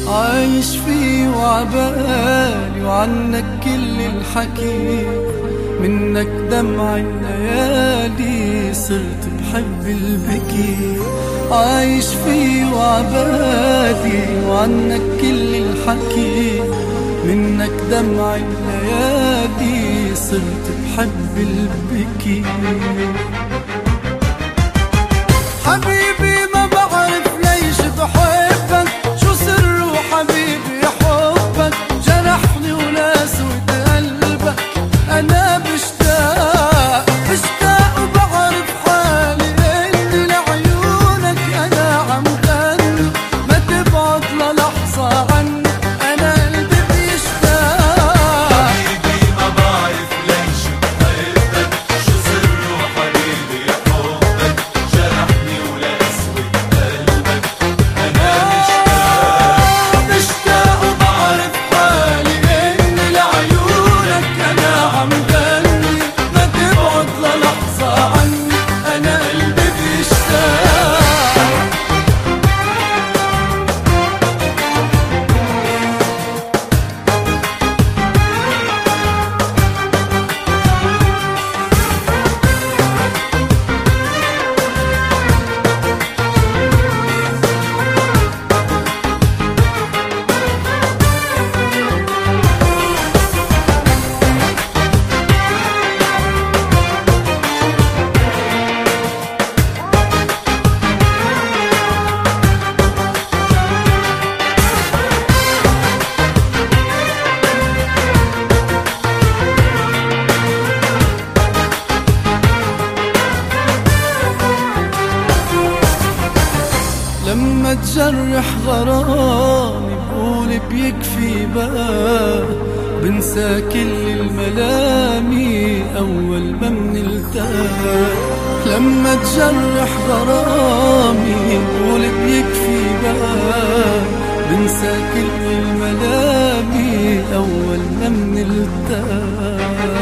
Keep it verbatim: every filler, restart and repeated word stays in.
عايش فيه وعبالي وعنك كل الحكي، منك دمع الليالي صرت بحب البكي. عايش فيه وعبالي وعنك كل الحكي، منك دمع الليالي صرت بحب البكي. حبيبي ما بعرف ليش بحبك، شو سر حبيبي حبك، جرحني ولاسوت قلبك. انا بشتاق بشتاق وبعرف حالي اني لعيونك انا عم غني، ما تبعد للحظة عني انا قلبي بيشتاق. حبيبي ما بعرف ليش بحبك، شو سر حبيبي حبك، جرحني ولاسوت قلبك. انا آه بشتاق وبعرف حالي اني لعيونك انا عم غني، ما تبعد للحظة عني انا قلبي بيشتاق. لما تجرح غرامي بقول بيكفي بقى، بنسى كل الملامي أول ما منلتقى. لما تجرح غرامي بقول بيكفي بقى، بنسى كل الملامي أول ما منلتقى.